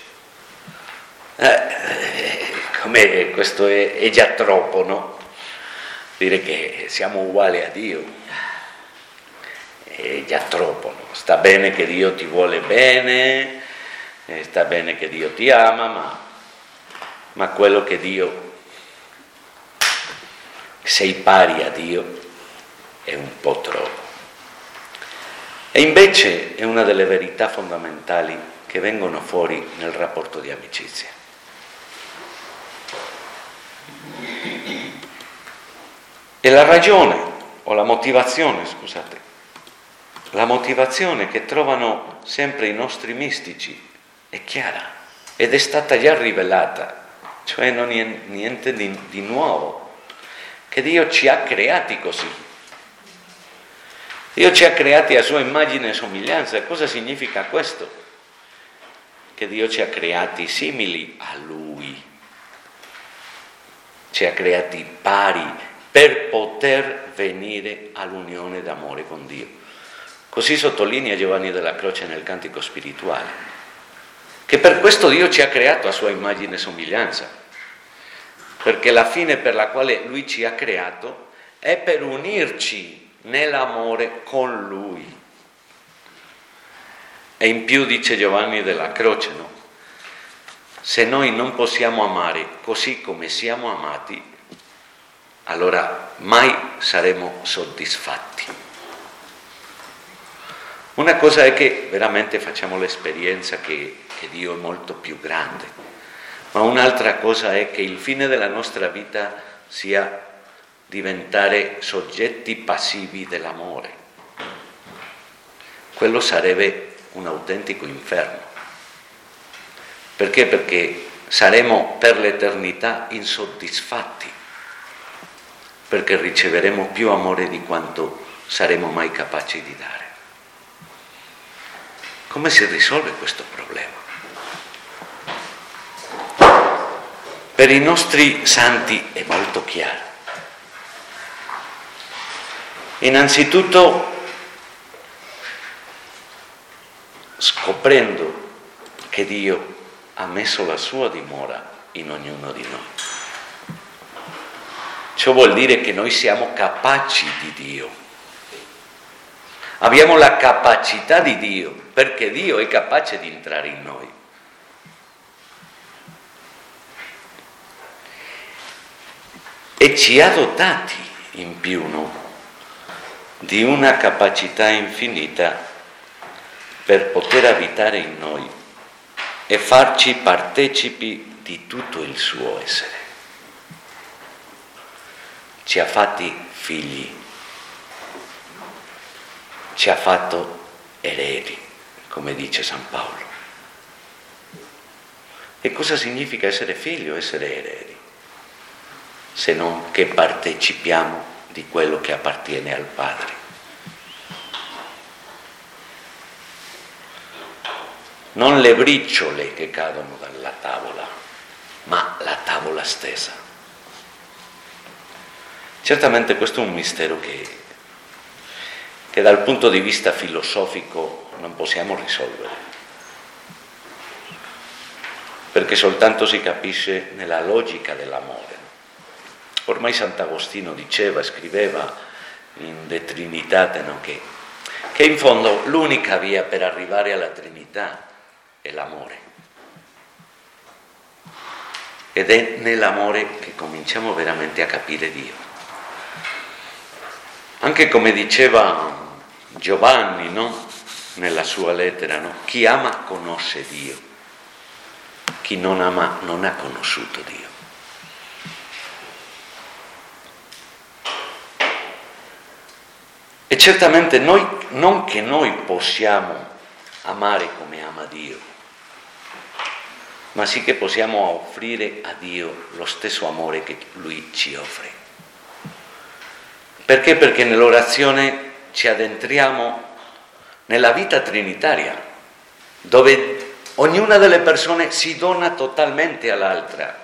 Eh, come questo è, è già troppo, no? Dire che siamo uguali a Dio è già troppo, no? Sta bene che Dio ti vuole bene, sta bene che Dio ti ama, ma, ma quello che Dio sei pari a Dio è un po' troppo. E invece è una delle verità fondamentali che vengono fuori nel rapporto di amicizia. E la ragione, o la motivazione, scusate, la motivazione che trovano sempre i nostri mistici è chiara ed è stata già rivelata, cioè non è niente di, di nuovo. Che Dio ci ha creati così. Dio ci ha creati a sua immagine e somiglianza. Cosa significa questo? Che Dio ci ha creati simili a Lui. Ci ha creati pari per poter venire all'unione d'amore con Dio. Così sottolinea Giovanni della Croce nel Cantico Spirituale. Che per questo Dio ci ha creato a sua immagine e somiglianza. Perché la fine per la quale Lui ci ha creato è per unirci nell'amore con Lui. E in più dice Giovanni della Croce, no? Se noi non possiamo amare così come siamo amati, allora mai saremo soddisfatti. Una cosa è che veramente facciamo l'esperienza che, che Dio è molto più grande. Ma un'altra cosa è che il fine della nostra vita sia diventare soggetti passivi dell'amore. Quello sarebbe un autentico inferno. Perché? Perché saremo per l'eternità insoddisfatti, perché riceveremo più amore di quanto saremo mai capaci di dare. Come si risolve questo problema? Per i nostri santi è molto chiaro. Innanzitutto scoprendo che Dio ha messo la sua dimora in ognuno di noi. Ciò vuol dire che noi siamo capaci di Dio. Abbiamo la capacità di Dio, perché Dio è capace di entrare in noi. E ci ha dotati in più, no? Di una capacità infinita per poter abitare in noi e farci partecipi di tutto il suo essere. Ci ha fatti figli, ci ha fatto eredi, come dice San Paolo. E cosa significa essere figlio, essere eredi? Se non che partecipiamo di quello che appartiene al Padre. Non le briciole che cadono dalla tavola, ma la tavola stessa. Certamente questo è un mistero che, che dal punto di vista filosofico non possiamo risolvere, perché soltanto si capisce nella logica dell'amore. Ormai Sant'Agostino diceva, scriveva in De Trinitate, no? che, che in fondo l'unica via per arrivare alla Trinità è l'amore. Ed è nell'amore che cominciamo veramente a capire Dio. Anche come diceva Giovanni, no? Nella sua lettera, no? Chi ama conosce Dio, chi non ama non ha conosciuto Dio. E certamente noi, non che noi possiamo amare come ama Dio, ma sì che possiamo offrire a Dio lo stesso amore che Lui ci offre. Perché? Perché nell'orazione ci addentriamo nella vita trinitaria, dove ognuna delle persone si dona totalmente all'altra.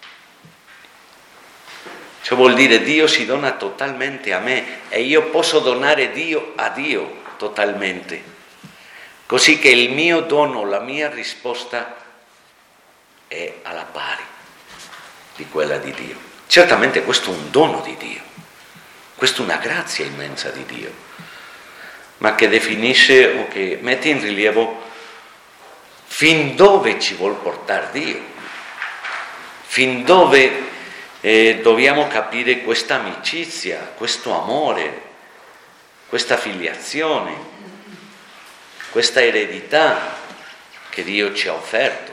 Ciò vuol dire Dio si dona totalmente a me e io posso donare Dio a Dio totalmente, così che il mio dono, la mia risposta è alla pari di quella di Dio. Certamente questo è un dono di Dio, questa è una grazia immensa di Dio, ma che definisce o che mette in rilievo fin dove ci vuol portare Dio, fin dove eh, dobbiamo capire questa amicizia, questo amore, questa filiazione, questa eredità che Dio ci ha offerto.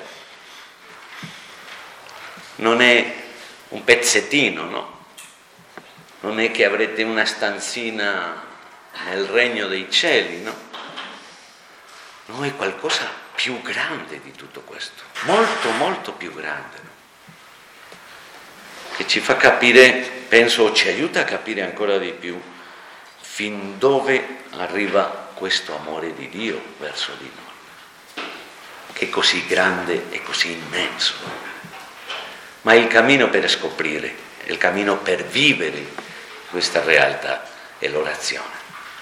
Non è un pezzettino, no? Non è che avrete una stanzina nel regno dei cieli, no? No, è qualcosa più grande di tutto questo, molto, molto più grande, no? Che ci fa capire, penso, ci aiuta a capire ancora di più fin dove arriva questo amore di Dio verso di noi, che è così grande e così immenso. Ma il cammino per scoprire, il cammino per vivere questa realtà è l'orazione.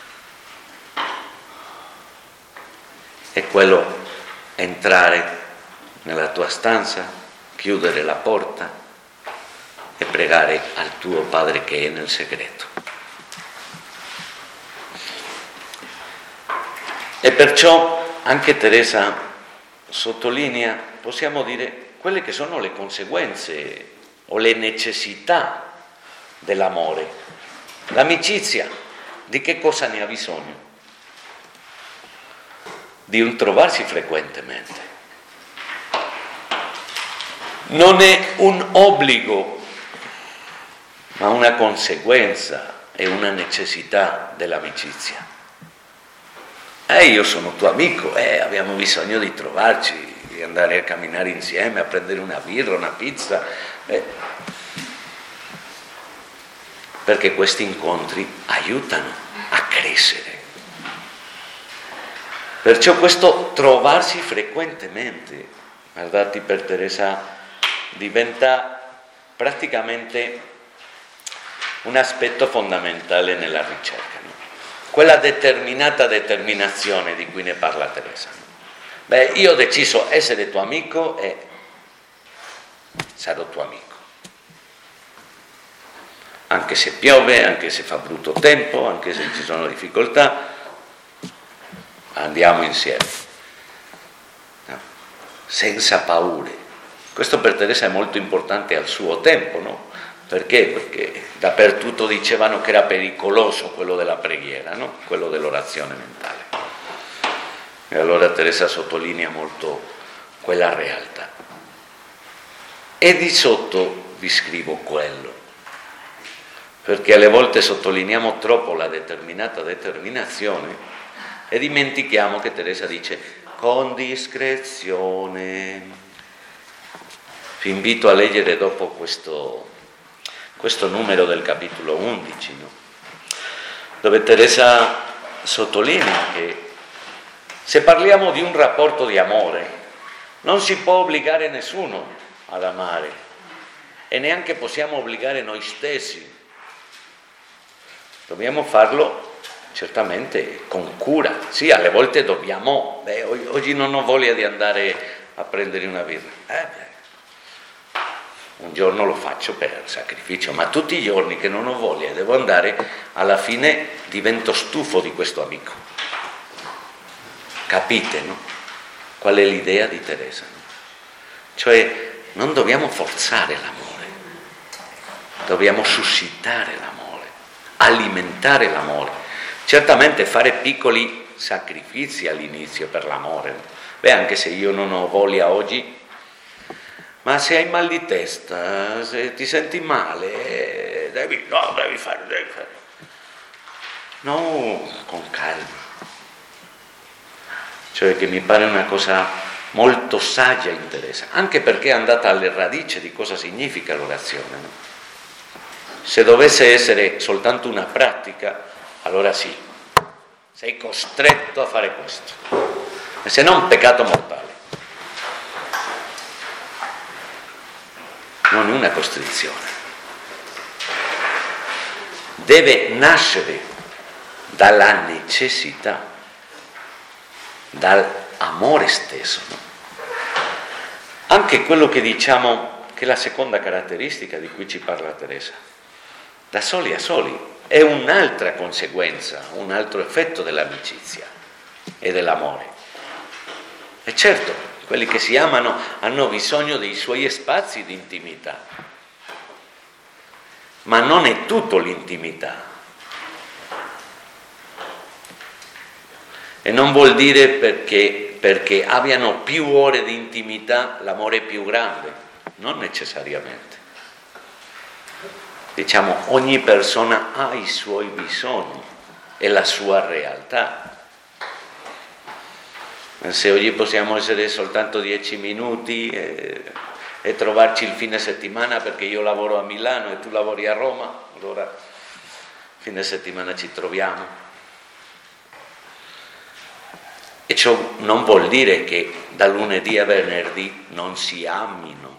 È quello entrare nella tua stanza, chiudere la porta e pregare al tuo Padre che è nel segreto. E perciò anche Teresa sottolinea, possiamo dire, quelle che sono le conseguenze o le necessità dell'amore. L'amicizia, di che cosa ne ha bisogno? Di un trovarsi frequentemente. Non è un obbligo, ma una conseguenza e una necessità dell'amicizia. Eh, io sono tuo amico, eh, abbiamo bisogno di trovarci, di andare a camminare insieme, a prendere una birra, una pizza, eh, perché questi incontri aiutano a crescere. Perciò questo trovarsi frequentemente, guardate, per Teresa diventa praticamente un aspetto fondamentale nella ricerca, no? Quella determinata determinazione di cui ne parla Teresa. Beh, io ho deciso essere tuo amico e sarò tuo amico. Anche se piove, anche se fa brutto tempo, anche se ci sono difficoltà, andiamo insieme. No? Senza paure. Questo per Teresa è molto importante al suo tempo, no? Perché? Perché dappertutto dicevano che era pericoloso quello della preghiera, no? Quello dell'orazione mentale. E allora Teresa sottolinea molto quella realtà. E di sotto vi scrivo quello, perché alle volte sottolineiamo troppo la determinata determinazione e dimentichiamo che Teresa dice con discrezione. Vi invito a leggere dopo questo, questo numero del capitolo undici, no? Dove Teresa sottolinea che se parliamo di un rapporto di amore non si può obbligare nessuno ad amare e neanche possiamo obbligare noi stessi. Dobbiamo farlo certamente con cura. Sì, alle volte dobbiamo, beh, oggi non ho voglia di andare a prendere una birra. Eh, beh, un giorno lo faccio per sacrificio, ma tutti i giorni che non ho voglia devo andare, alla fine divento stufo di questo amico. Capite, no? Qual è l'idea di Teresa? Cioè, non dobbiamo forzare l'amore, dobbiamo suscitare l'amore, alimentare l'amore. Certamente fare piccoli sacrifici all'inizio per l'amore. Beh, anche se io non ho voglia oggi, ma se hai mal di testa, se ti senti male, devi, no, devi fare, devi fare. No, con calma. Cioè che mi pare una cosa molto saggia in Teresa, anche perché è andata alle radici di cosa significa l'orazione. No? Se dovesse essere soltanto una pratica, allora sì, sei costretto a fare questo, e se no un peccato mortale. Non è una costrizione. Deve nascere dalla necessità, dall'amore stesso. No? Anche quello che diciamo che è la seconda caratteristica di cui ci parla Teresa, da soli a soli, è un'altra conseguenza, un altro effetto dell'amicizia e dell'amore. E certo, quelli che si amano hanno bisogno dei suoi spazi di intimità, ma non è tutto l'intimità. E non vuol dire perché, perché abbiano più ore di intimità l'amore è più grande, non necessariamente. Diciamo, ogni persona ha i suoi bisogni e la sua realtà. Se oggi possiamo essere soltanto dieci minuti e, e trovarci il fine settimana perché io lavoro a Milano e tu lavori a Roma, allora fine settimana ci troviamo. E ciò non vuol dire che da lunedì a venerdì non si amino,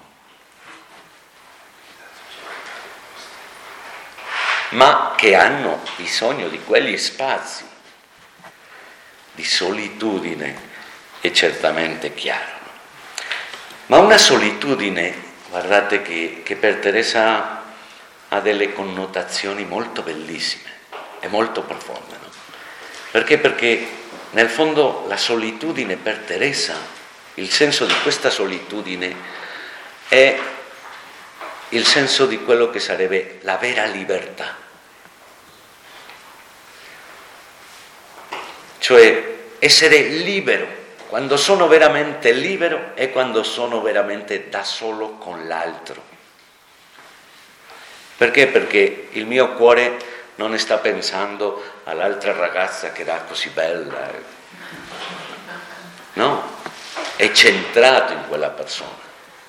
ma che hanno bisogno di quegli spazi di solitudine, è certamente chiaro. Ma una solitudine, guardate che, che per Teresa ha delle connotazioni molto bellissime e molto profonde, no? Perché? Perché nel fondo la solitudine per Teresa, il senso di questa solitudine è il senso di quello che sarebbe la vera libertà. Cioè essere libero. Quando sono veramente libero è quando sono veramente da solo con l'altro. Perché? Perché il mio cuore non sta pensando all'altra ragazza che era così bella. No, è centrato in quella persona.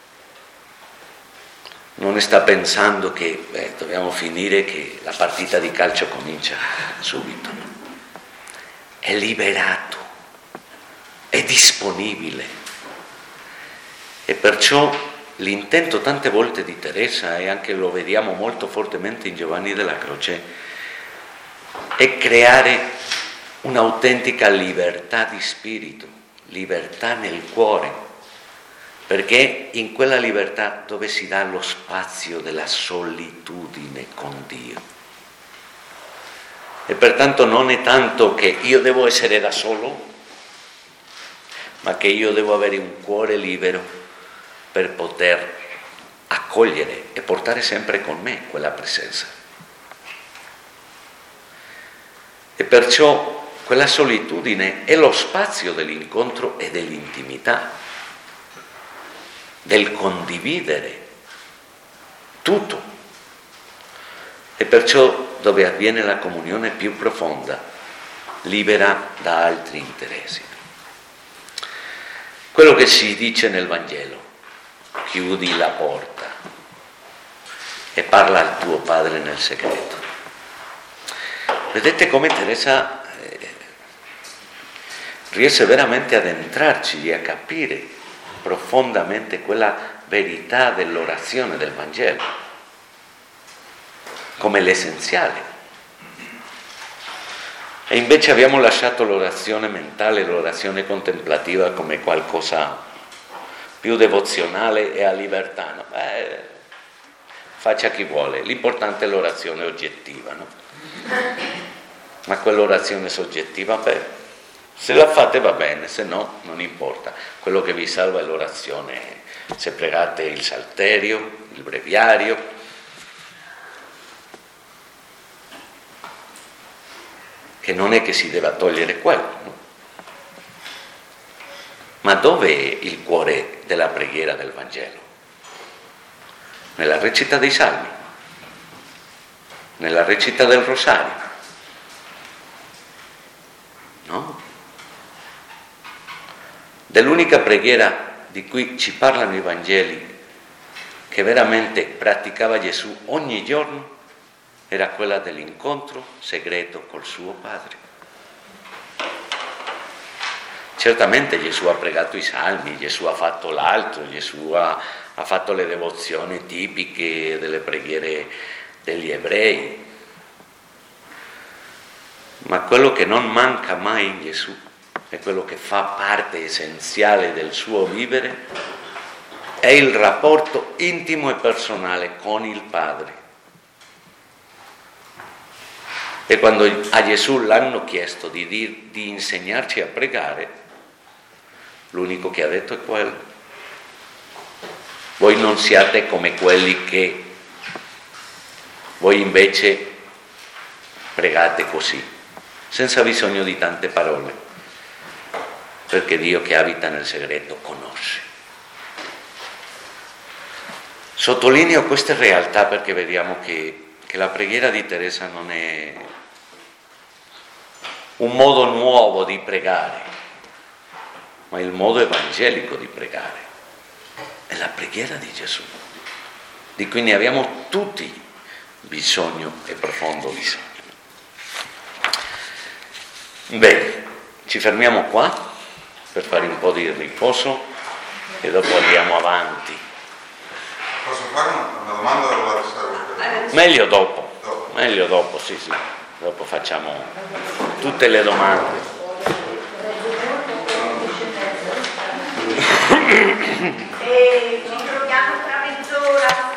Non sta pensando che beh, dobbiamo finire, che la partita di calcio comincia subito. No? È liberato, è disponibile. E perciò l'intento tante volte di Teresa, e anche lo vediamo molto fortemente in Giovanni della Croce, è creare un'autentica libertà di spirito, libertà nel cuore, perché in quella libertà dove si dà lo spazio della solitudine con Dio. E pertanto non è tanto che io devo essere da solo, ma che io devo avere un cuore libero per poter accogliere e portare sempre con me quella presenza. E perciò quella solitudine è lo spazio dell'incontro e dell'intimità. del condividere tutto. E perciò dove avviene la comunione più profonda, libera da altri interessi. Quello che si dice nel Vangelo, chiudi la porta e parla al tuo Padre nel segreto. Vedete come Teresa eh, riesce veramente ad entrarci e a capire profondamente quella verità dell'orazione del Vangelo come l'essenziale. E invece abbiamo lasciato l'orazione mentale, l'orazione contemplativa come qualcosa più devozionale e a libertà. No? Eh, faccia chi vuole, l'importante è l'orazione oggettiva, no? Ma quell'orazione soggettiva, beh, se la fate va bene, se no non importa. Quello che vi salva è l'orazione. Se pregate il salterio, il breviario, che non è che si debba togliere quello, no? Ma dove è il cuore della preghiera del Vangelo? Nella recita dei Salmi, nella recita del Rosario, no? Dell'unica preghiera di cui ci parlano i Vangeli che veramente praticava Gesù ogni giorno era quella dell'incontro segreto col suo Padre. Certamente Gesù ha pregato i salmi, Gesù ha fatto l'altro, Gesù ha, ha fatto le devozioni tipiche delle preghiere degli ebrei. Ma quello che non manca mai in Gesù è quello che fa parte essenziale del suo vivere, è il rapporto intimo e personale con il Padre. E quando a Gesù l'hanno chiesto di, dir, di insegnarci a pregare, l'unico che ha detto è quello. Voi non siate come quelli che voi invece pregate così, senza bisogno di tante parole, perché Dio che abita nel segreto conosce. Sottolineo queste realtà perché vediamo che, che la preghiera di Teresa non è un modo nuovo di pregare, ma il modo evangelico di pregare. È la preghiera di Gesù, di cui ne abbiamo tutti bisogno e profondo bisogno. Bene, ci fermiamo qua per fare un po' di riposo e dopo andiamo avanti. Posso fare una domanda o la riservo? Meglio dopo, dopo, meglio dopo, sì, sì. Dopo facciamo tutte le domande. E ci troviamo tra mezz'ora.